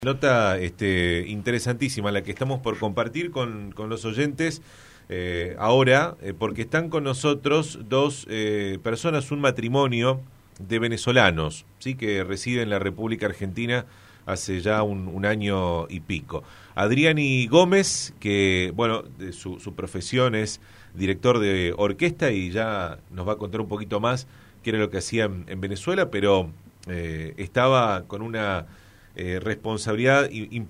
Nota interesantísima la que estamos por compartir con los oyentes ahora, porque están con nosotros dos personas, un matrimonio de venezolanos, ¿sí?, que residen en la República Argentina hace ya un año y pico. Adriani Gómez, que bueno, su profesión es director de orquesta y ya nos va a contar un poquito más qué era lo que hacía en Venezuela, pero estaba con una responsabilidad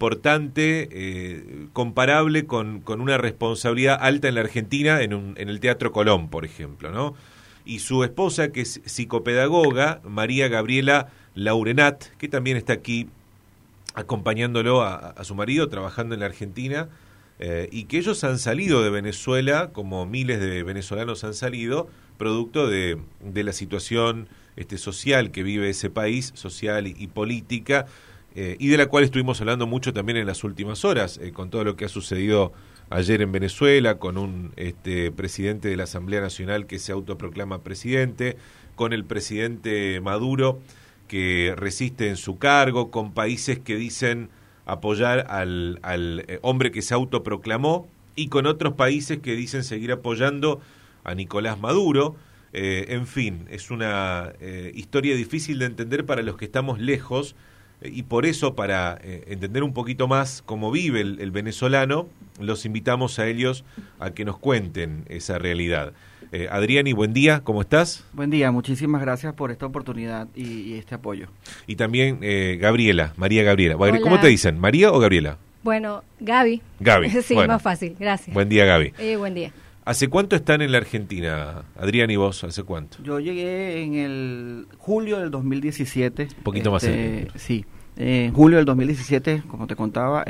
importante, comparable con una responsabilidad alta en la Argentina en el Teatro Colón, por ejemplo, ¿no? Y su esposa, que es psicopedagoga, María Gabriela Laurenat, que también está aquí acompañándolo a su marido, trabajando en la Argentina, y que ellos han salido de Venezuela, como miles de venezolanos han salido, producto de la situación social que vive ese país, social y política, y de la cual estuvimos hablando mucho también en las últimas horas, con todo lo que ha sucedido ayer en Venezuela, con un presidente de la Asamblea Nacional que se autoproclama presidente, con el presidente Maduro que resiste en su cargo, con países que dicen apoyar al hombre que se autoproclamó, y con otros países que dicen seguir apoyando a Nicolás Maduro. En fin, es una historia difícil de entender para los que estamos lejos, y por eso, para entender un poquito más cómo vive el venezolano, los invitamos a ellos a que nos cuenten esa realidad. Adriani, buen día, ¿cómo estás? Buen día, muchísimas gracias por esta oportunidad y este apoyo. Y también Gabriela, María Gabriela. Hola. ¿Cómo te dicen, María o Gabriela? Bueno, Gaby. Gaby. Sí, bueno. más fácil, gracias. Buen día, Gaby. Buen día. ¿Hace cuánto están en la Argentina, Adrián, y vos? ¿Hace cuánto? Yo llegué en el julio del 2017. Un poquito más cerca. Sí, en julio del 2017, como te contaba,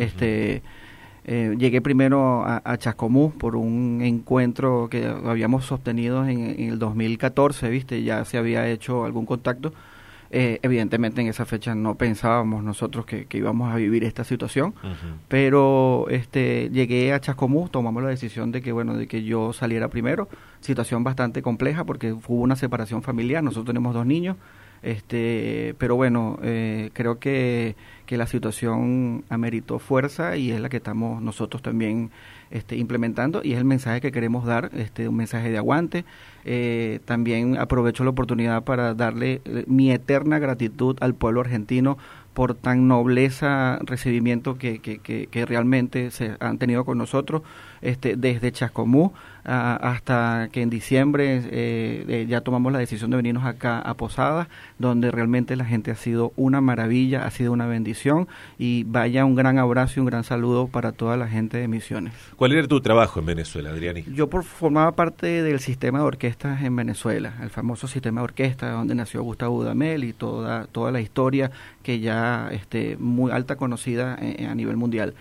llegué primero a Chascomús por un encuentro que habíamos sostenido en el 2014, ¿viste? Ya se había hecho algún contacto. Evidentemente en esa fecha no pensábamos nosotros que íbamos a vivir esta situación, pero llegué a Chascomús, tomamos la decisión de que yo saliera primero, situación bastante compleja porque hubo una separación familiar, nosotros tenemos 2 niños, pero bueno, creo que la situación ameritó fuerza y es la que estamos nosotros también implementando, y es el mensaje que queremos dar, un mensaje de aguante. También aprovecho la oportunidad para darle mi eterna gratitud al pueblo argentino por tan nobleza recibimiento que realmente se han tenido con nosotros, desde Chascomús hasta que en diciembre ya tomamos la decisión de venirnos acá a Posadas, donde realmente la gente ha sido una maravilla, ha sido una bendición, y vaya un gran abrazo y un gran saludo para toda la gente de Misiones. ¿Cuál era tu trabajo en Venezuela, Adriani? Yo formaba parte del sistema de orquestas en Venezuela, el famoso sistema de orquesta donde nació Gustavo Dudamel y toda la historia que ya muy alta conocida a nivel mundial.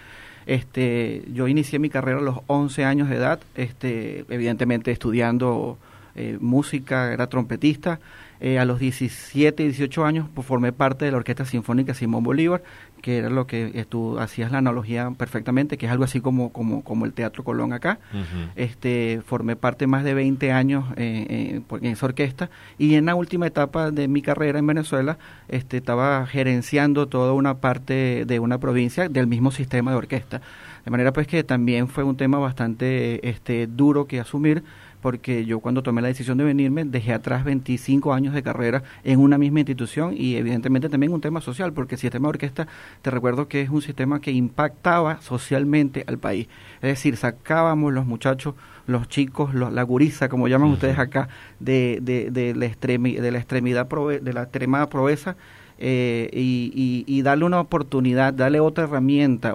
Yo inicié mi carrera a los 11 años de edad, evidentemente estudiando música, era trompetista. A los 17, 18 años pues, formé parte de la Orquesta Sinfónica Simón Bolívar, que era lo que tú hacías la analogía perfectamente, que es algo así como el Teatro Colón acá. Formé parte más de 20 años en esa orquesta, y en la última etapa de mi carrera en Venezuela estaba gerenciando toda una parte de una provincia del mismo sistema de orquesta. De manera pues que también fue un tema bastante duro que asumir, porque yo cuando tomé la decisión de venirme dejé atrás 25 años de carrera en una misma institución, y evidentemente también un tema social, porque el sistema de orquesta, te recuerdo que es un sistema que impactaba socialmente al país, es decir, sacábamos los muchachos, los chicos, la guriza, como llaman ustedes acá, de la extremada pobreza, y darle una oportunidad, darle otra herramienta,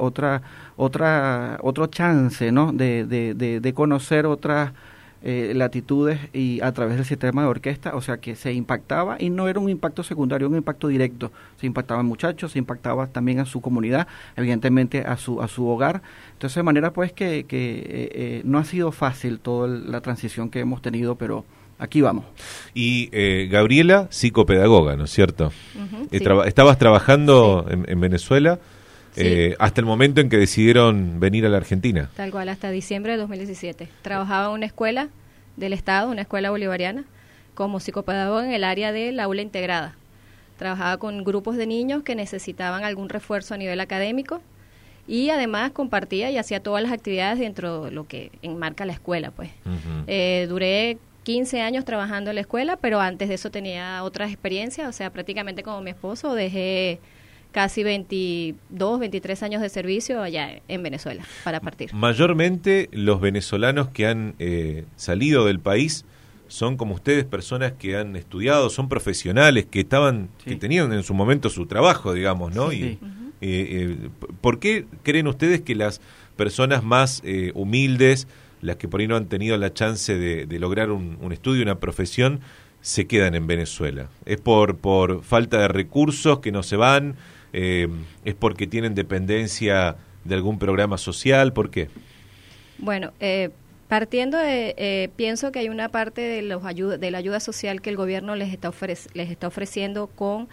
otro chance, ¿no? de conocer otras latitudes, y a través del sistema de orquesta, o sea que se impactaba, y no era un impacto secundario, un impacto directo, se impactaba en muchachos, se impactaba también a su comunidad, evidentemente a su hogar. Entonces, de manera pues que no ha sido fácil toda la transición que hemos tenido, pero aquí vamos. Y Gabriela, psicopedagoga, ¿no es cierto? Sí. Estabas trabajando en Venezuela Sí. hasta el momento en que decidieron venir a la Argentina. Tal cual, hasta diciembre de 2017. Trabajaba en una escuela del Estado, una escuela bolivariana, como psicopedagoga en el área del aula integrada. Trabajaba con grupos de niños que necesitaban algún refuerzo a nivel académico y además compartía y hacía todas las actividades dentro de lo que enmarca la escuela, pues. Duré 15 años trabajando en la escuela, pero antes de eso tenía otras experiencias, o sea, prácticamente como mi esposo dejé casi 22, 23 años de servicio allá en Venezuela para partir. Mayormente los venezolanos que han salido del país son como ustedes, personas que han estudiado, son profesionales, que estaban, que tenían en su momento su trabajo, digamos, ¿no? Sí. ¿Por qué creen ustedes que las personas más humildes, las que por ahí no han tenido la chance de lograr un estudio, una profesión, se quedan en Venezuela? ¿Es por falta de recursos que no se van? ¿Es porque tienen dependencia de algún programa social? ¿Por qué? Bueno, partiendo de, pienso que hay una parte de la ayuda social que el gobierno les está ofreciendo con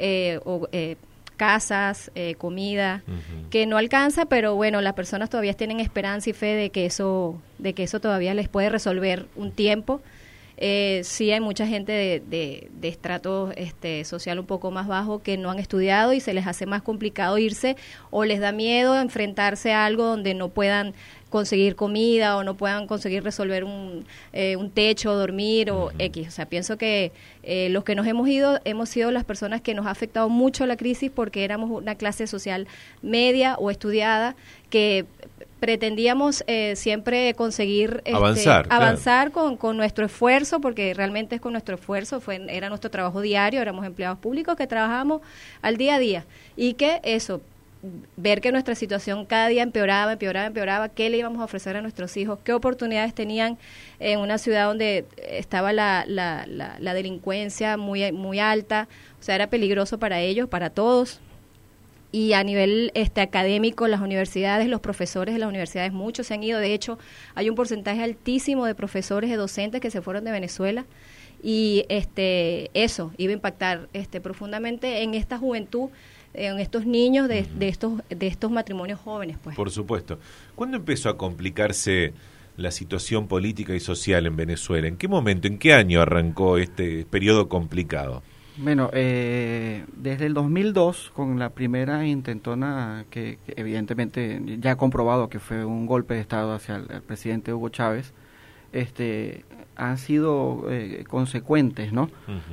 casas, comida, que no alcanza, pero bueno, las personas todavía tienen esperanza y fe de que eso todavía les puede resolver un tiempo. Sí hay mucha gente de estrato social un poco más bajo que no han estudiado y se les hace más complicado irse o les da miedo enfrentarse a algo donde no puedan conseguir comida o no puedan conseguir resolver un techo, dormir o X. O sea, pienso que los que nos hemos sido las personas que nos ha afectado mucho la crisis porque éramos una clase social media o estudiada que pretendíamos siempre conseguir avanzar claro, con nuestro esfuerzo, porque realmente es con nuestro esfuerzo, era nuestro trabajo diario, éramos empleados públicos que trabajábamos al día a día y que ver que nuestra situación cada día empeoraba, qué le íbamos a ofrecer a nuestros hijos, qué oportunidades tenían en una ciudad donde estaba la delincuencia muy, muy alta, o sea, era peligroso para ellos, para todos. Y a nivel académico, las universidades, los profesores de las universidades, muchos se han ido. De hecho, hay un porcentaje altísimo de profesores y docentes que se fueron de Venezuela. Y eso iba a impactar profundamente en esta juventud, en estos niños de estos matrimonios jóvenes, pues. Por supuesto. ¿Cuándo empezó a complicarse la situación política y social en Venezuela? ¿En qué momento, en qué año arrancó este periodo complicado? Bueno, desde el 2002, con la primera intentona que evidentemente ya ha comprobado que fue un golpe de Estado hacia el presidente Hugo Chávez, han sido consecuentes, ¿no?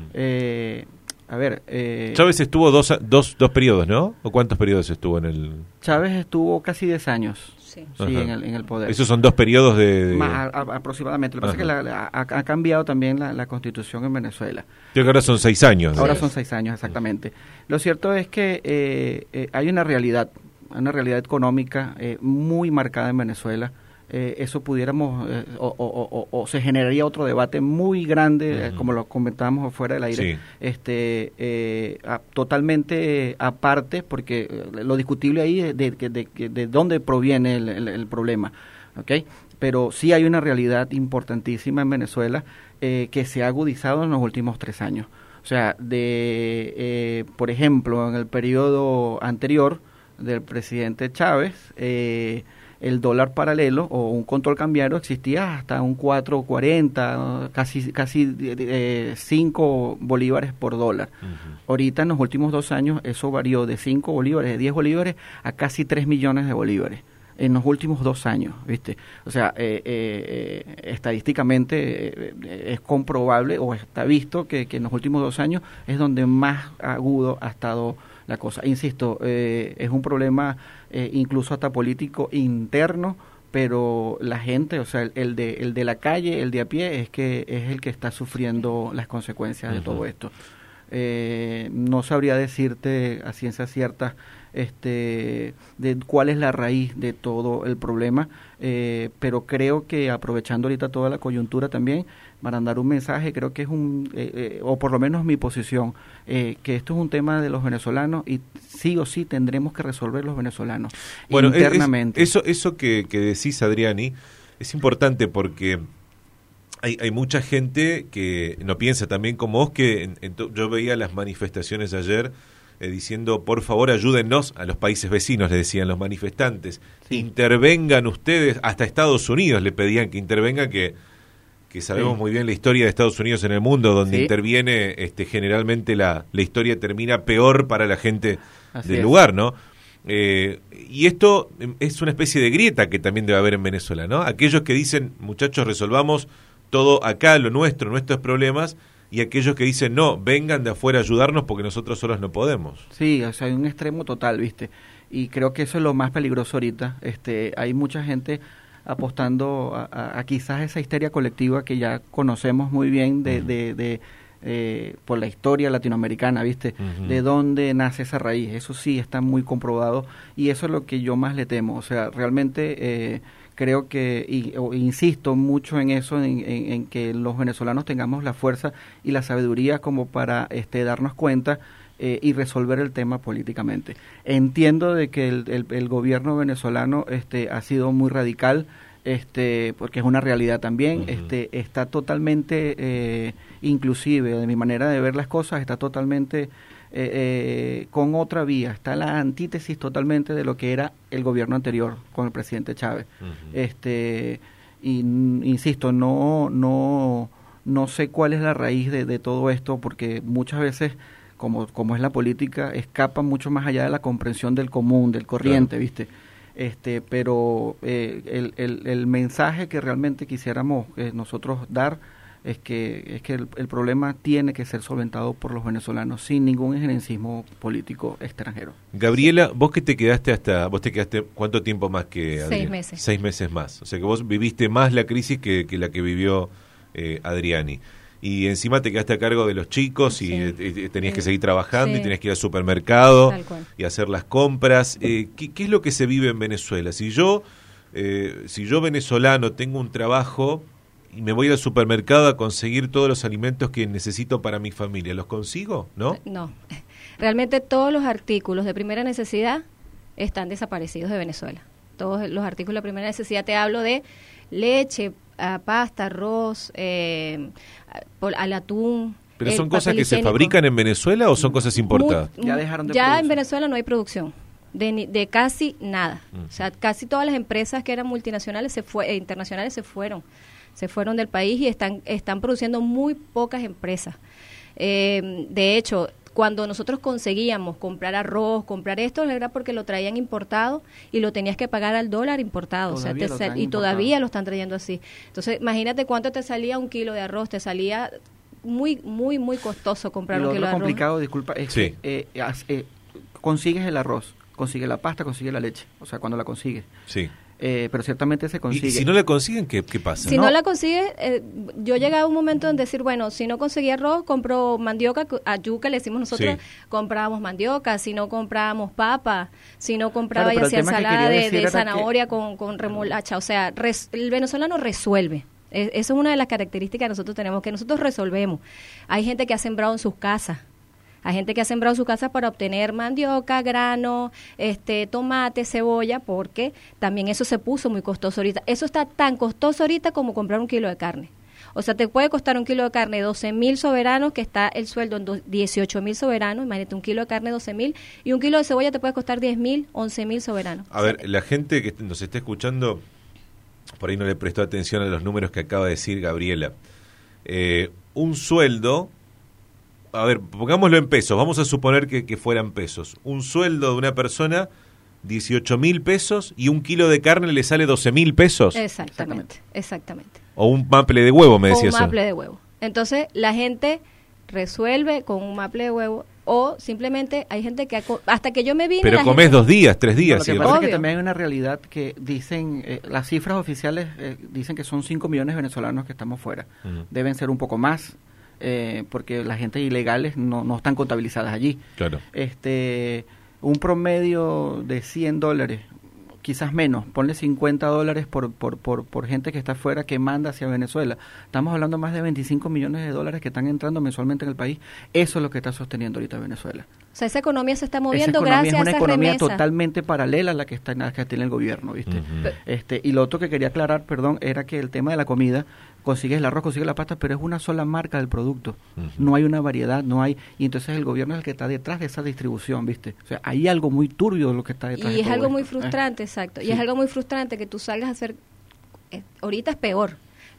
Chávez estuvo dos periodos, ¿no? ¿O cuántos periodos estuvo en el...? Chávez estuvo casi 10 años. Sí, en el poder. Esos son 2 periodos de... Más, aproximadamente. Lo que pasa es que ha cambiado también la constitución en Venezuela. Creo que ahora son 6 años. Ahora son 6 años, exactamente. Lo cierto es que hay una realidad económica muy marcada en Venezuela. Eso pudiéramos, o se generaría otro debate muy grande, como lo comentábamos fuera del aire, totalmente aparte, porque lo discutible ahí es de dónde proviene el problema, ¿okay? Pero sí hay una realidad importantísima en Venezuela que se ha agudizado en los últimos 3 años. O sea, por ejemplo, en el periodo anterior del presidente Chávez, el dólar paralelo o un control cambiario existía hasta un 4.40, casi 5 bolívares por dólar. Ahorita en los últimos 2 años eso varió de 5 bolívares, de 10 bolívares a casi 3 millones de bolívares en los últimos 2 años, ¿viste? O sea, estadísticamente es comprobable o está visto que en los últimos 2 años es donde más agudo ha estado la cosa. Insisto, es un problema incluso hasta político interno, pero la gente, o sea, el de la calle, el de a pie, es el que está sufriendo las consecuencias de todo esto. No sabría decirte a ciencia cierta de cuál es la raíz de todo el problema, pero creo que aprovechando ahorita toda la coyuntura también, para dar un mensaje, creo que es o por lo menos mi posición, que esto es un tema de los venezolanos y sí o sí tendremos que resolver los venezolanos internamente. Eso que decís, Adriani, es importante porque hay mucha gente que no piensa también como vos, que yo veía las manifestaciones ayer diciendo, por favor, ayúdennos a los países vecinos, le decían los manifestantes, intervengan ustedes, hasta Estados Unidos le pedían que intervenga, que que sabemos muy bien la historia de Estados Unidos en el mundo, donde Sí. interviene generalmente la historia termina peor para la gente Así del es. lugar, ¿no? Y esto es una especie de grieta que también debe haber en Venezuela, ¿no? Aquellos que dicen, muchachos, resolvamos todo acá, lo nuestro, nuestros problemas, y aquellos que dicen, no, vengan de afuera a ayudarnos porque nosotros solos no podemos. Sí, o sea, hay un extremo total, ¿viste? Y creo que eso es lo más peligroso ahorita. Hay mucha gente apostando a quizás esa histeria colectiva que ya conocemos muy bien por la historia latinoamericana, ¿viste? Ujú. De dónde nace esa raíz. Eso sí está muy comprobado y eso es lo que yo más le temo. O sea, realmente creo que, insisto mucho en eso, en que los venezolanos tengamos la fuerza y la sabiduría como para darnos cuenta y resolver el tema políticamente. Entiendo de que el gobierno venezolano ha sido muy radical, porque es una realidad también. Uh-huh. Está totalmente, inclusive de mi manera de ver las cosas, está totalmente con otra vía, está la antítesis totalmente de lo que era el gobierno anterior con el presidente Chávez. Uh-huh. Insisto, no sé cuál es la raíz de todo esto, porque muchas veces, como es la política, escapa mucho más allá de la comprensión del común, del corriente, claro. ¿viste? Pero el mensaje que realmente quisiéramos nosotros dar es que el problema tiene que ser solventado por los venezolanos sin ningún injerencismo político extranjero. Gabriela, vos te quedaste ¿cuánto tiempo más que Adrián? 6 meses. 6 meses más. O sea que vos viviste más la crisis que la que vivió Adriani. Y encima te quedaste a cargo de los chicos Sí. y tenías que seguir trabajando Sí. y tenías que ir al supermercado Tal cual. y hacer las compras. ¿Qué es lo que se vive en Venezuela? Si yo venezolano tengo un trabajo y me voy al supermercado a conseguir todos los alimentos que necesito para mi familia, ¿los consigo? ¿No? No. Realmente todos los artículos de primera necesidad están desaparecidos de Venezuela. Todos los artículos de primera necesidad, te hablo de leche, pasta, arroz, al atún. ¿Pero son papel cosas que se higiénico. fabrican en Venezuela o son cosas importadas? Ya dejaron de Ya producir. en Venezuela no hay producción de casi nada. Mm. O sea, casi todas las empresas que eran multinacionales internacionales se fueron del país y están produciendo muy pocas empresas. De hecho, cuando nosotros conseguíamos comprar arroz, comprar esto, era porque lo traían importado y lo tenías que pagar al dólar importado. Todavía lo traen y todavía importado. lo están trayendo así. Entonces, imagínate cuánto te salía un kilo de arroz. Te salía muy, muy, muy costoso comprar Y lo un kilo otro de arroz. complicado, disculpa, es Sí. que consigues el arroz, consigues la pasta, consigues la leche, o sea, cuando la consigues. Sí. Pero ciertamente se consigue. Y si no la consiguen, ¿qué pasa? Si No. no la consigues, yo llegaba a un momento en decir, bueno, si no conseguía arroz, compro mandioca, a yuca le decimos nosotros, Sí. comprábamos mandioca, si no comprábamos papa, si no compraba Claro, y pero hacía el tema que ensalada quería decir de era zanahoria con remolacha. O sea, el venezolano resuelve. Eso es una de las características que nosotros tenemos, que nosotros resolvemos. Hay gente que ha sembrado en sus casas. Hay gente que ha sembrado sus casas para obtener mandioca, grano, tomate, cebolla, porque también eso se puso muy costoso ahorita. Eso está tan costoso ahorita como comprar un kilo de carne. O sea, te puede costar un kilo de carne 12.000 soberanos, que está el sueldo en 18.000 soberanos. Imagínate, un kilo de carne 12.000 y un kilo de cebolla te puede costar 10.000, 11.000 soberanos. A ver, la gente que nos está escuchando, por ahí no le prestó atención a los números que acaba de decir Gabriela. Un sueldo, a ver, pongámoslo en pesos, vamos a suponer que fueran pesos. Un sueldo de una persona, 18.000 pesos, y un kilo de carne le sale 12.000 pesos. Exactamente. O un maple de huevo, me decías. O un maple de huevo. Entonces, la gente resuelve con un maple de huevo, o simplemente hay gente que hasta que yo me vine... Pero la comes gente, 2 días, 3 No, días. lo que sí, pasa es que Obvio. también hay una realidad que dicen, las cifras oficiales dicen que son 5 millones de venezolanos que estamos fuera. Ujú. Deben ser un poco más, porque la gente ilegales no están contabilizadas allí. Claro. Un promedio de $100, quizás menos, ponle $50 por gente que está afuera que manda hacia Venezuela. Estamos hablando más de 25 millones de dólares que están entrando mensualmente en el país. Eso es lo que está sosteniendo ahorita Venezuela. O sea, esa economía se está Esa moviendo economía gracias es una a esas economía remesas. totalmente paralela a la que tiene el gobierno, ¿viste? Ujú. Y lo otro que quería aclarar, perdón, era que el tema de la comida, consigues el arroz, consigues la pasta, pero es una sola marca del producto. Ujú. No hay una variedad, y entonces el gobierno es el que está detrás de esa distribución, ¿viste? O sea, hay algo muy turbio de lo que está detrás de Y es todo algo esto, muy frustrante, exacto. Sí. Y es algo muy frustrante que tú salgas a hacer... ahorita es peor.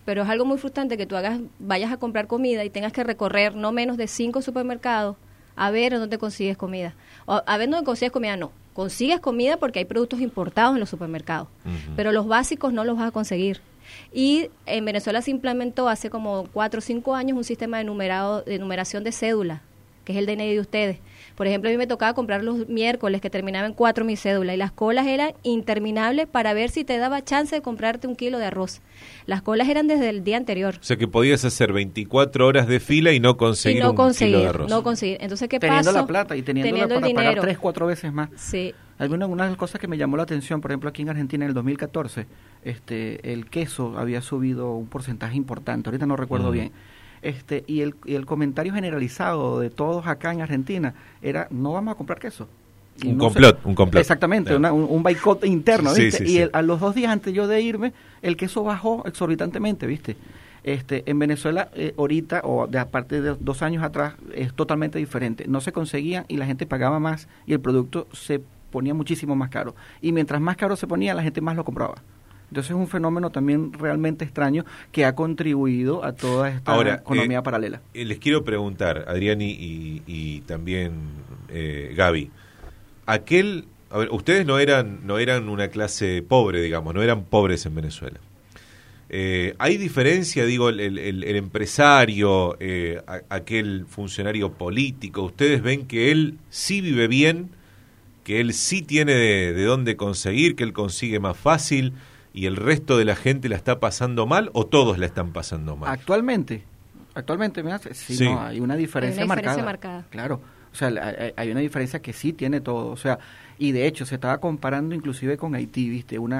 pero es algo muy frustrante que tú vayas a comprar comida y tengas que recorrer no menos de 5 supermercados a ver dónde consigues comida. O a ver dónde consigues comida, no. Consigues comida porque hay productos importados en los supermercados, pero los básicos no los vas a conseguir. Y en Venezuela se implementó hace como 4 o 5 años un sistema de numeración de cédula, que es el DNI de ustedes. Por ejemplo, a mí me tocaba comprar los miércoles, que terminaba en 4 mi cédula, y las colas eran interminables para ver si te daba chance de comprarte 1 kilo de arroz. Las colas eran desde el día anterior. O sea que podías hacer 24 horas de fila y no conseguir un kilo de arroz. No conseguir. Entonces, ¿qué teniendo pasó? La plata y teniendo para dinero. pagar 3, 4 veces más. Sí. Una de las cosas que me llamó la atención, por ejemplo, aquí en Argentina en el 2014, el queso había subido un porcentaje importante, ahorita no recuerdo bien. Y el comentario generalizado de todos acá en Argentina era: no vamos a comprar queso. Y un complot. Exactamente, un boicot interno, sí, ¿viste? sí, y a los 2 días antes yo de irme, el queso bajó exorbitantemente, ¿viste? En Venezuela, ahorita, a partir de 2 años atrás, es totalmente diferente. No se conseguían y la gente pagaba más y el producto se ponía muchísimo más caro. Y mientras más caro se ponía, la gente más lo compraba. Entonces es un fenómeno también realmente extraño que ha contribuido a toda esta economía paralela. Les quiero preguntar, Adrián y también Gaby, a ver, ustedes no eran una clase pobre, digamos, no eran pobres en Venezuela. ¿Hay diferencia, digo, el empresario, aquel funcionario político? ¿Ustedes ven que él sí vive bien, que él sí tiene de dónde conseguir, que él consigue más fácil y el resto de la gente la está pasando mal, o todos la están pasando mal? Actualmente me hace, sí. No, hay una diferencia marcada. Claro, o sea, hay una diferencia que sí tiene todo, o sea, y de hecho se estaba comparando inclusive con Haití, ¿viste? Una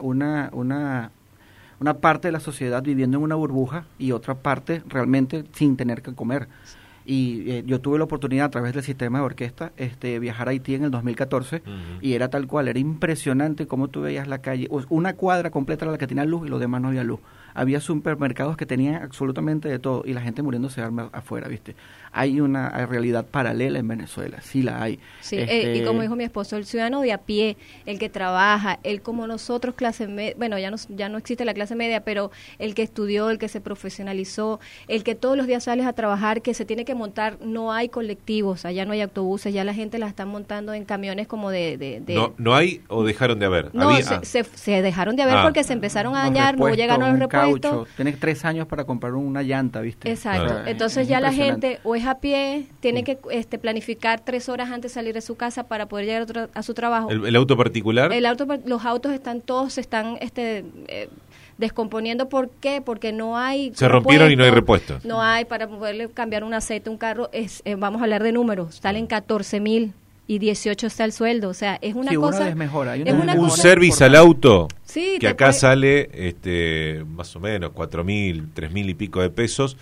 parte de la sociedad viviendo en una burbuja y otra parte realmente sin tener que comer. Y yo tuve la oportunidad a través del sistema de orquesta viajar a Haití en el 2014 y era tal cual, era impresionante cómo tú veías la calle, una cuadra completa era la que tenía luz y los demás no había luz. Había supermercados que tenían absolutamente de todo y la gente muriéndose afuera, ¿viste? Hay una realidad paralela en Venezuela, sí la hay. Sí, y como dijo mi esposo, el ciudadano de a pie, el que trabaja, el como nosotros clase media, bueno, ya no existe la clase media, pero el que estudió, el que se profesionalizó, el que todos los días sales a trabajar, que se tiene que montar, no hay colectivos, allá no hay autobuses, ya la gente la están montando en camiones como de ¿No hay o dejaron de haber? No, se dejaron de haber porque se empezaron a dañar, no llegaron los repuestos. Tienes 3 años para comprar una llanta, ¿viste? Exacto. Entonces ya la gente o es a pie, tiene que planificar 3 horas antes de salir de su casa para poder llegar a su trabajo. ¿El auto particular? Los autos se están descomponiendo. ¿Por qué? Porque no hay... Se rompieron y no hay repuestos. No hay para poderle cambiar un aceite a un carro. Vamos a hablar de números. Salen 14.000 y 18 está el sueldo. O sea, es una cosa... Un service al auto sí, que acá sale más o menos 4.000, 3.000 y pico de pesos.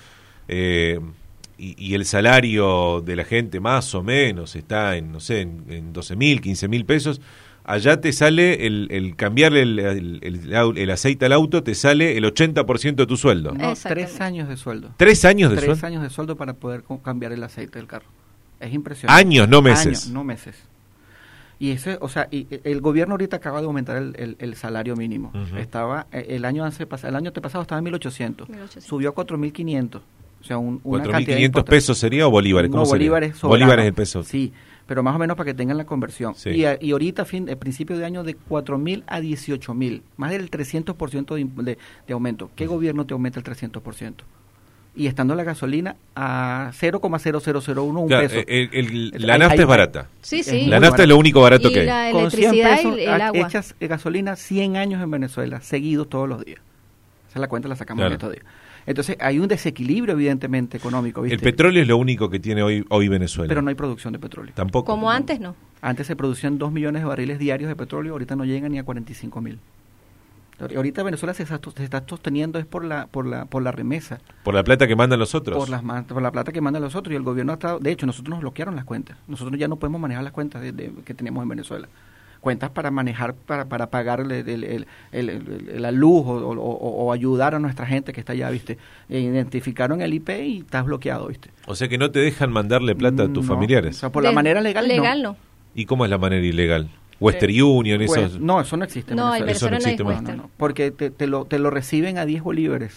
Y el salario de la gente más o menos está en 12.000, 15.000 pesos. Allá te sale el cambiarle el aceite al auto, te sale el 80% de tu sueldo. No, 3 años de sueldo. 3 años de sueldo. 3 años de sueldo para poder cambiar el aceite del carro. Es impresionante. Años, no meses. Años, no meses. Y el gobierno ahorita acaba de aumentar el salario mínimo. Estaba el año pasado estaba en 1.800. Subió a 4.500. O sea, una cantidad de ¿4.500 pesos sería o bolívares? ¿Cómo sería? Bolívares el peso. Sí, pero más o menos para que tengan la conversión. Sí. Y ahorita, principio de año, de 4.000 a 18.000, más del 300% de aumento. ¿Qué gobierno te aumenta el 300%? Y estando la gasolina a 0,0001 peso. La nafta es barata. Sí, sí. La nafta es lo único barato que hay. La electricidad y el agua. Echas gasolina 100 años en Venezuela, seguidos todos los días. Esa la cuenta la sacamos en estos días. Entonces hay un desequilibrio evidentemente económico, ¿viste? El petróleo es lo único que tiene hoy Venezuela. Pero no hay producción de petróleo. Tampoco. Como antes, no. Antes se producían 2 millones de barriles diarios de petróleo, ahorita no llegan ni a 45.000. Ahorita Venezuela se está sosteniendo es por la remesa. ¿Por la plata que mandan los otros? Por la plata que mandan los otros, y el gobierno ha estado... De hecho, nosotros nos bloquearon las cuentas. Nosotros ya no podemos manejar las cuentas que tenemos en Venezuela. Cuentas para manejar, para pagar la luz o ayudar a nuestra gente que está allá, ¿viste? Identificaron el IP y estás bloqueado, ¿viste? O sea que no te dejan mandarle plata a tus familiares. O sea, por la manera legal no. ¿Y cómo es la manera ilegal? Western Union, pues, no, eso no existe. No, en Venezuela no existe Western. No, porque te lo reciben a 10 bolívares.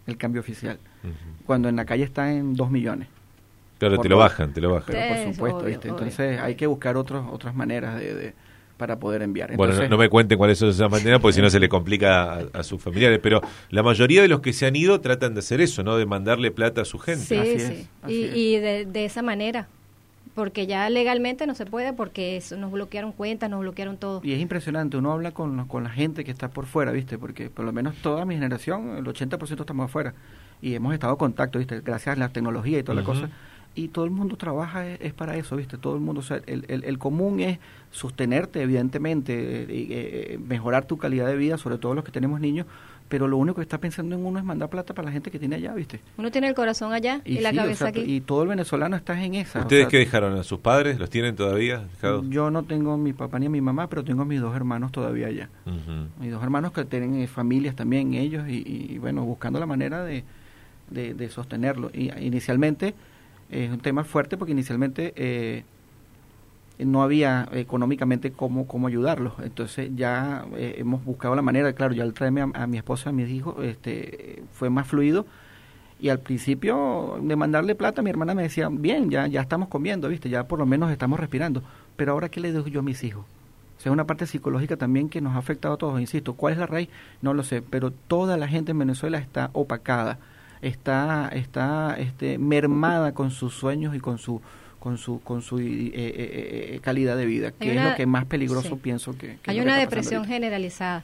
el cambio oficial, Ujú. cuando en la calle está en 2 millones. Claro, Por te lo lo- bajan, te lo bajan. Pero por Es supuesto, obvio, ¿viste? obvio. Entonces hay que buscar otras maneras para poder enviar. Bueno, Entonces, no me cuenten cuáles son esas maneras, porque si no se le complica a sus familiares. Pero la mayoría de los que se han ido tratan de hacer eso, ¿no? De mandarle plata a su gente. Sí, Así sí. es, así Y de esa manera, porque ya legalmente no se puede, porque nos bloquearon cuentas, nos bloquearon todo. y es impresionante, uno habla con la gente que está por fuera, ¿viste? Porque por lo menos toda mi generación, el 80% estamos afuera. Y hemos estado en contacto, ¿viste? Gracias a la tecnología y toda Ujú. la cosa. Y todo el mundo trabaja es para eso, ¿viste? Todo el mundo, o sea, el común es sostenerte, evidentemente, mejorar tu calidad de vida, sobre todo los que tenemos niños, pero lo único que está pensando en uno es mandar plata para la gente que tiene allá, ¿viste? Uno tiene el corazón allá y la sí, cabeza o sea, aquí. y todo el venezolano está en esa. ¿Ustedes o sea, qué dejaron? ¿A sus padres? ¿Los tienen todavía dejados? yo no tengo a mi papá ni a mi mamá, pero tengo a mis 2 hermanos todavía allá. Ujú. Mis 2 hermanos que tienen familias también ellos y bueno, buscando la manera de sostenerlo. Y inicialmente es un tema fuerte porque inicialmente no había económicamente cómo ayudarlos. Entonces ya hemos buscado la manera, claro, ya al traerme a mi esposa, a mis hijos, fue más fluido. Y al principio de mandarle plata, mi hermana me decía, bien, ya estamos comiendo, ¿viste? Ya por lo menos estamos respirando. Pero ahora, ¿qué le dejo yo a mis hijos? O sea, es una parte psicológica también que nos ha afectado a todos. Insisto, ¿cuál es la raíz? No lo sé, pero toda la gente en Venezuela está opacada, está mermada con sus sueños y con su calidad de vida, que es lo que más peligroso sí. pienso que Hay es lo una que está pasando depresión ahorita. generalizada.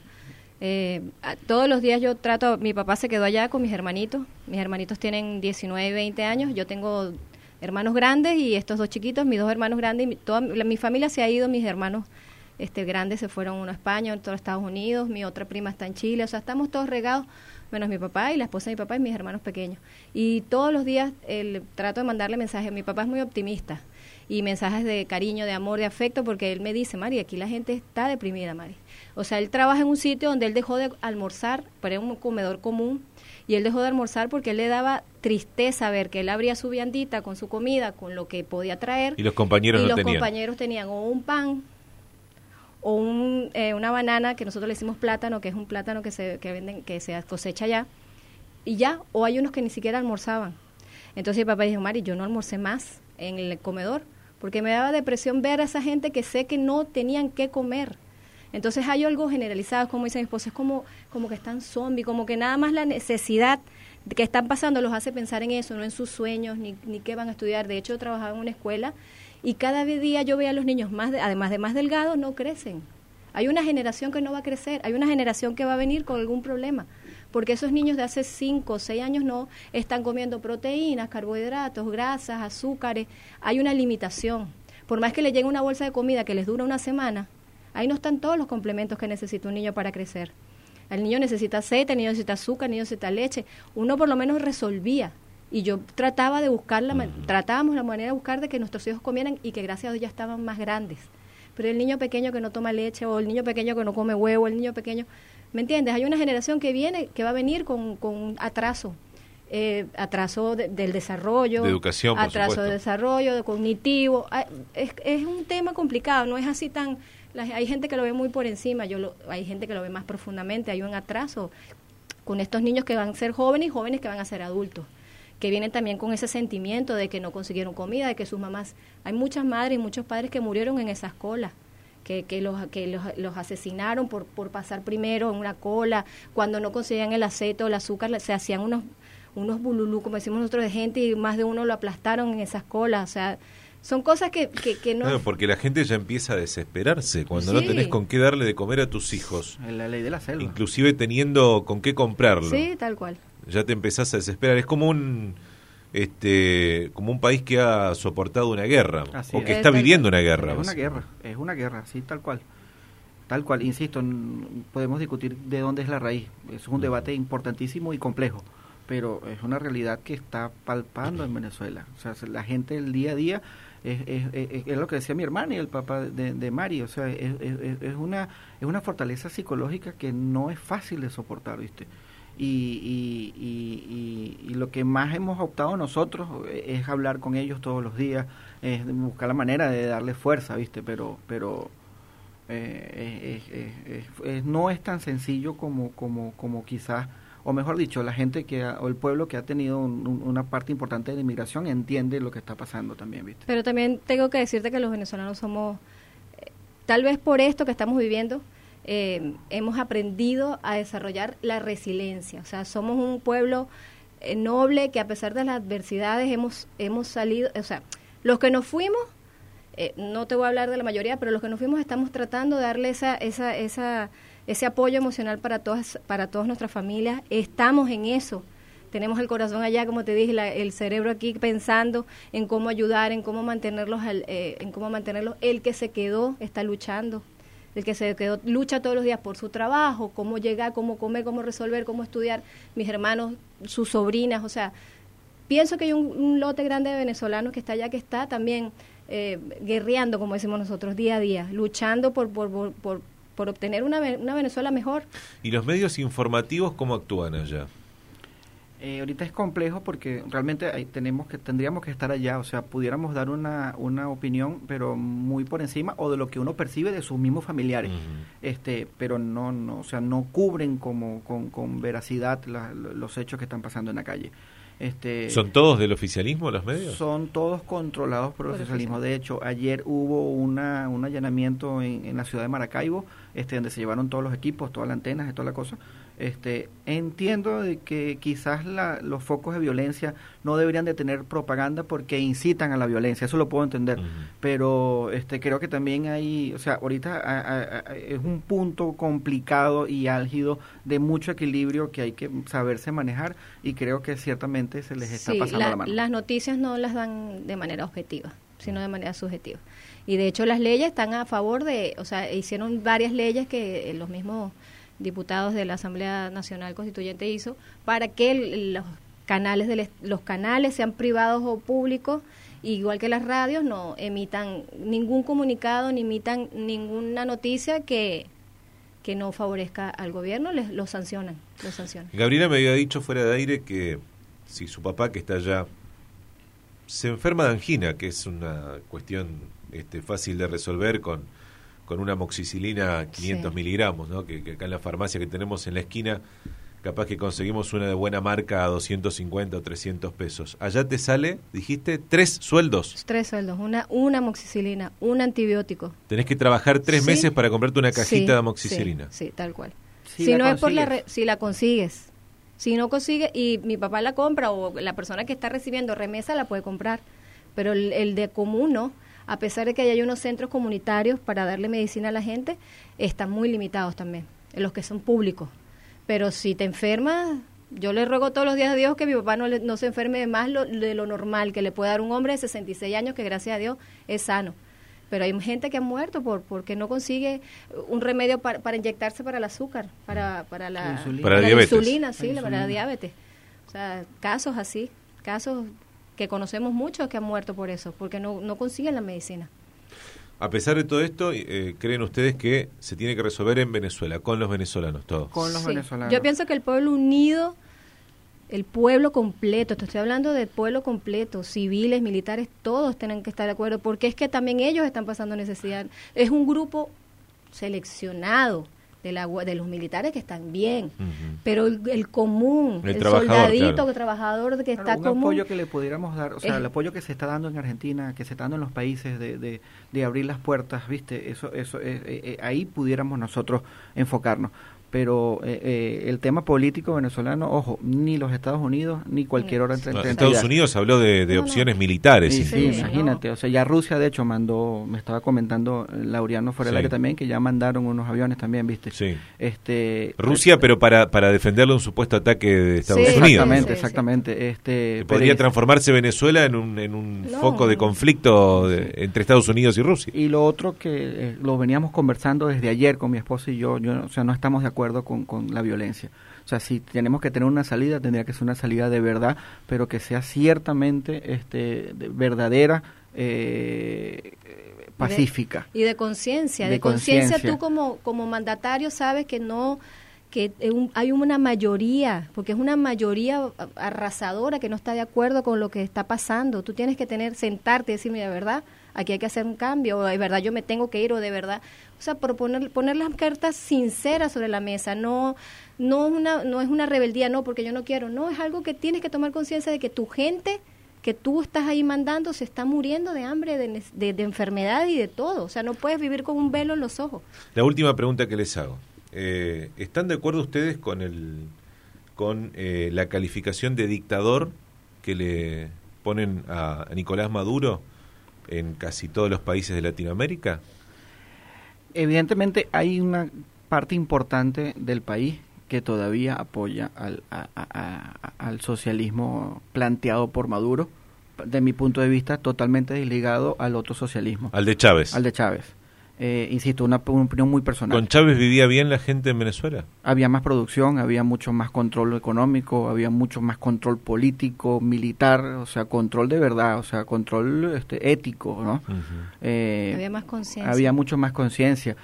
Todos los días yo trato, mi papá se quedó allá con mis hermanitos tienen 19 y 20 años, yo tengo hermanos grandes y estos 2 chiquitos, mis 2 hermanos grandes, y toda mi familia se ha ido, mis hermanos grandes se fueron, uno a España, otro a Estados Unidos, mi otra prima está en Chile, o sea, estamos todos regados, menos mi papá y la esposa de mi papá y mis hermanos pequeños. Y todos los días trato de mandarle mensajes, mi papá es muy optimista, y mensajes de cariño, de amor, de afecto, porque él me dice, Mari, aquí la gente está deprimida, Mari. O sea, él trabaja en un sitio donde él dejó de almorzar, pero era un comedor común, y él dejó de almorzar porque él le daba tristeza ver que él abría su viandita con su comida, con lo que podía traer, Y los compañeros y no los tenían. compañeros tenían o un pan o una banana, que nosotros le decimos plátano, que es un plátano que se cosecha allá, y ya, o hay unos que ni siquiera almorzaban. Entonces mi papá dijo, Mari, yo no almorcé más en el comedor, porque me daba depresión ver a esa gente que sé que no tenían qué comer. Entonces hay algo generalizado, como dice mi esposa, es como que están zombies, como que nada más la necesidad que están pasando los hace pensar en eso, no en sus sueños, ni qué van a estudiar. De hecho, yo trabajaba en una escuela y cada día yo veía a los niños, además de más delgados, no crecen. Hay una generación que no va a crecer, hay una generación que va a venir con algún problema, porque esos niños de hace 5 o 6 años no están comiendo proteínas, carbohidratos, grasas, azúcares. Hay una limitación. Por más que le llegue una bolsa de comida que les dura una semana, ahí no están todos los complementos que necesita un niño para crecer. El niño necesita aceite, el niño necesita azúcar, el niño necesita leche. Uno por lo menos resolvía. Y yo trataba de buscar tratábamos la manera de buscar de que nuestros hijos comieran y que gracias a Dios ya estaban más grandes. Pero el niño pequeño que no toma leche, o el niño pequeño que no come huevo, el niño pequeño, ¿me entiendes? Hay una generación que va a venir con atraso. Atraso del desarrollo, De educación, por atraso supuesto. de desarrollo, de cognitivo. Es un tema complicado, no es así tan... hay gente que lo ve muy por encima, hay gente que lo ve más profundamente, hay un atraso con estos niños que van a ser jóvenes y jóvenes que van a ser adultos, que vienen también con ese sentimiento de que no consiguieron comida, de que sus mamás... Hay muchas madres y muchos padres que murieron en esas colas, que los asesinaron por pasar primero en una cola, cuando no conseguían el aceite o el azúcar, se hacían unos bululú, como decimos nosotros, de gente, y más de uno lo aplastaron en esas colas. O sea, son cosas que no... Claro, porque la gente ya empieza a desesperarse cuando no Sí. tenés con qué darle de comer a tus hijos, Es la ley de la selva. inclusive teniendo con qué comprarlo. Sí, tal cual. Ya te empezás a desesperar. Es como un país que ha soportado una guerra, Así o es. que está viviendo una guerra. Es una guerra, sí, tal cual. Tal cual, insisto, podemos discutir de dónde es la raíz. Es un debate importantísimo y complejo, pero es una realidad que está palpando en Venezuela. O sea, la gente el día a día es lo que decía mi hermana y el papá de Mari. O sea, es una fortaleza psicológica que no es fácil de soportar, ¿viste? Y lo que más hemos optado nosotros es hablar con ellos todos los días, es buscar la manera de darle fuerza, ¿viste? Pero no es tan sencillo como quizás o mejor dicho, la gente o el pueblo que ha tenido una parte importante de inmigración entiende lo que está pasando también, ¿viste? Pero también tengo que decirte que los venezolanos somos, tal vez por esto que estamos viviendo, hemos aprendido a desarrollar la resiliencia. O sea, somos un pueblo noble que a pesar de las adversidades hemos salido, o sea, los que nos fuimos, no te voy a hablar de la mayoría, pero los que nos fuimos estamos tratando de darle ese apoyo emocional para todas nuestras familias. Estamos en eso. Tenemos el corazón allá, como te dije, el cerebro aquí pensando en cómo ayudar, en cómo mantenerlos, El que se quedó está luchando. El que se quedó lucha todos los días por su trabajo, cómo llegar, cómo comer, cómo resolver, cómo estudiar. Mis hermanos, sus sobrinas, o sea, pienso que hay un lote grande de venezolanos que está allá, que está también guerreando, como decimos nosotros, día a día, luchando por obtener una Venezuela mejor. ¿Y los medios informativos cómo actúan allá? Ahorita es complejo porque realmente tendríamos que estar allá, o sea, pudiéramos dar una opinión, pero muy por encima, o de lo que uno percibe de sus mismos familiares, pero no, o sea, no cubren con veracidad los hechos que están pasando en la calle. ¿Son todos del oficialismo los medios? Son todos controlados por el oficialismo. De hecho, ayer hubo un allanamiento en la ciudad de Maracaibo, donde se llevaron todos los equipos, todas las antenas y toda la cosa. Entiendo de que quizás los focos de violencia no deberían de tener propaganda porque incitan a la violencia, eso lo puedo entender, pero creo que también hay, o sea, ahorita es un punto complicado y álgido de mucho equilibrio que hay que saberse manejar, y creo que ciertamente se les está pasando la mano. Las noticias no las dan de manera objetiva, sino de manera subjetiva, y de hecho las leyes están a favor o sea, hicieron varias leyes que los mismos diputados de la Asamblea Nacional Constituyente hizo para que los canales sean privados o públicos, igual que las radios, no emitan ningún comunicado ni emitan ninguna noticia que no favorezca al gobierno, los sancionan. Gabriela me había dicho fuera de aire que si su papá, que está allá, se enferma de angina, que es una cuestión fácil de resolver con una amoxicilina 500 miligramos, ¿no? Que acá en la farmacia que tenemos en la esquina, capaz que conseguimos una de buena marca a 250 o 300 pesos. Allá te sale, dijiste, 3 sueldos. 3 sueldos, una amoxicilina, un antibiótico. Tenés que trabajar 3 meses para comprarte una cajita de amoxicilina. Sí, tal cual. Si no es por si la consigues. Si no consigues, y mi papá la compra, o la persona que está recibiendo remesa la puede comprar, pero el de común no. A pesar de que hay unos centros comunitarios para darle medicina a la gente, están muy limitados también, los que son públicos. Pero si te enfermas, yo le ruego todos los días a Dios que mi papá no se enferme de más de lo normal que le puede dar un hombre de 66 años que gracias a Dios es sano. Pero hay gente que ha muerto porque no consigue un remedio para inyectarse para el azúcar, para la insulina, para la diabetes. O sea, casos así, casos que conocemos muchos que han muerto por eso, porque no consiguen la medicina. A pesar de todo esto, ¿creen ustedes que se tiene que resolver en Venezuela, con los venezolanos todos? Con los venezolanos. Yo pienso que el pueblo unido, el pueblo completo, te estoy hablando del pueblo completo, civiles, militares, todos tienen que estar de acuerdo, porque es que también ellos están pasando necesidad. Es un grupo seleccionado de los militares que están bien, pero el común, el soldadito, el trabajador que está común. Un apoyo que le pudiéramos dar, o sea, el apoyo que se está dando en Argentina, que se está dando en los países de abrir las puertas, ¿viste? Eso ahí pudiéramos nosotros enfocarnos. Pero el tema político venezolano, ojo, ni los Estados Unidos ni cualquier otra entidad. Estados Unidos habló de opciones militares. Sí, imagínate, o sea, ya Rusia de hecho me estaba comentando Laureano fuera del aire también, que ya mandaron unos aviones también, ¿viste? Sí. Rusia, pero para defenderle un supuesto ataque de Estados Unidos. Exactamente. Podría transformarse Venezuela en un foco de conflicto entre Estados Unidos y Rusia. Y lo otro que lo veníamos conversando desde ayer con mi esposa y yo, o sea, no estamos de acuerdo con la violencia. O sea, si tenemos que tener una salida, tendría que ser una salida de verdad, pero que sea ciertamente verdadera, pacífica. Y de conciencia. De conciencia, tú como mandatario sabes que hay una mayoría, porque es una mayoría arrasadora que no está de acuerdo con lo que está pasando. Tú tienes que sentarte y decir, mira, verdad, aquí hay que hacer un cambio, o de verdad yo me tengo que ir, o de verdad, o sea, poner las cartas sinceras sobre la mesa, no es una rebeldía, no, porque yo no quiero, no, es algo que tienes que tomar conciencia de que tu gente que tú estás ahí mandando se está muriendo de hambre, de enfermedad y de todo, o sea, no puedes vivir con un velo en los ojos. La última pregunta que les hago, ¿están de acuerdo ustedes con la calificación de dictador que le ponen a Nicolás Maduro en casi todos los países de Latinoamérica? Evidentemente hay una parte importante del país que todavía apoya al socialismo planteado por Maduro, de mi punto de vista totalmente desligado al otro socialismo. Al de Chávez. Al de Chávez. Insisto, una opinión muy personal. ¿Con Chávez vivía bien la gente en Venezuela? Había más producción, había mucho más control económico, había mucho más control político, militar, o sea, control de verdad, o sea, control ético, ¿no? Había más conciencia. Había mucho más conciencia.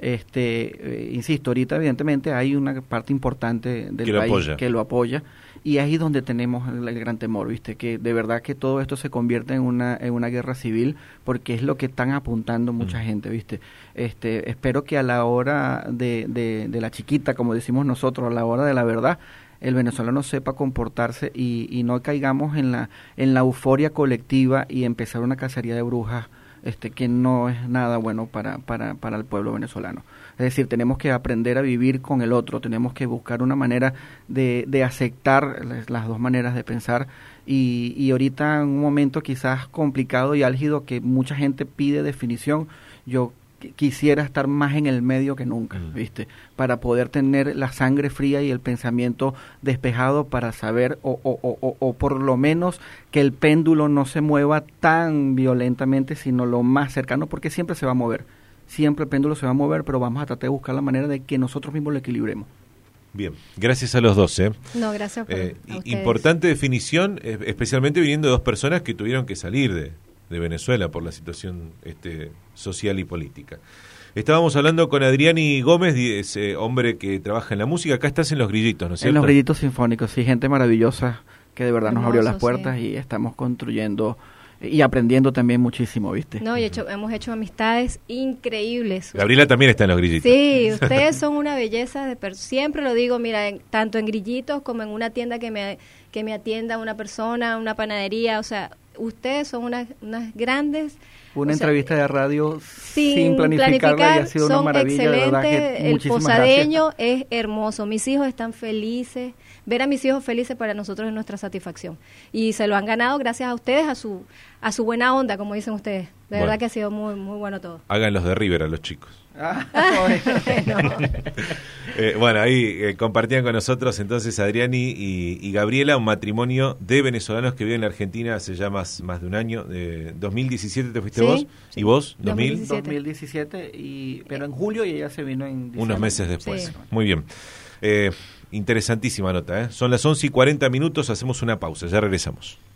Insisto, ahorita evidentemente hay una parte importante del país que lo apoya, y ahí es donde tenemos el gran temor, ¿viste? Que de verdad que todo esto se convierte en una guerra civil, porque es lo que están apuntando mucha gente, ¿viste? Espero que a la hora de la chiquita, como decimos nosotros, a la hora de la verdad, el venezolano sepa comportarse y no caigamos en la euforia colectiva y empezar una cacería de brujas, que no es nada bueno para el pueblo venezolano. Es decir, tenemos que aprender a vivir con el otro, tenemos que buscar una manera de aceptar las dos maneras de pensar, y ahorita en un momento quizás complicado y álgido que mucha gente pide definición, yo quisiera estar más en el medio que nunca, ¿viste? Para poder tener la sangre fría y el pensamiento despejado para saber, o por lo menos que el péndulo no se mueva tan violentamente, sino lo más cercano, porque siempre se va a mover. Siempre el péndulo se va a mover, pero vamos a tratar de buscar la manera de que nosotros mismos lo equilibremos. Bien, gracias a los dos. No, gracias a ustedes. Importante definición, especialmente viniendo de dos personas que tuvieron que salir de Venezuela por la situación social y política. Estábamos hablando con Adriani Gómez, ese hombre que trabaja en la música. Acá estás en Los Grillitos, ¿no es cierto? En Los Grillitos Sinfónicos, sí, gente maravillosa que de verdad nos abrió las puertas, sí. Y estamos construyendo y aprendiendo también muchísimo, ¿viste? No, y hemos hecho amistades increíbles. Gabriela también está en Los Grillitos. Sí, ustedes son una belleza siempre lo digo, mira, tanto en Grillitos como en una tienda que me atienda una persona, una panadería, o sea, ustedes son unas grandes. Una entrevista de radio sin planificarla, y ha sido una maravilla, de verdad que el posadeño gracias. Es hermoso, mis hijos están felices, ver a mis hijos felices para nosotros es nuestra satisfacción, y se lo han ganado gracias a ustedes, a su buena onda, como dicen ustedes, de verdad que ha sido muy, muy bueno todo. Hagan los de River a los chicos. Bueno. Bueno, ahí compartían con nosotros entonces Adriani y Gabriela, un matrimonio de venezolanos que viven en la Argentina hace ya más de un año. 2017 te fuiste vos, sí. ¿Y vos? 2017, pero en julio, y ella se vino en diciembre. Unos meses después. Sí. Muy bien. Interesantísima nota, ¿eh? Son las 11:40, hacemos una pausa, ya regresamos.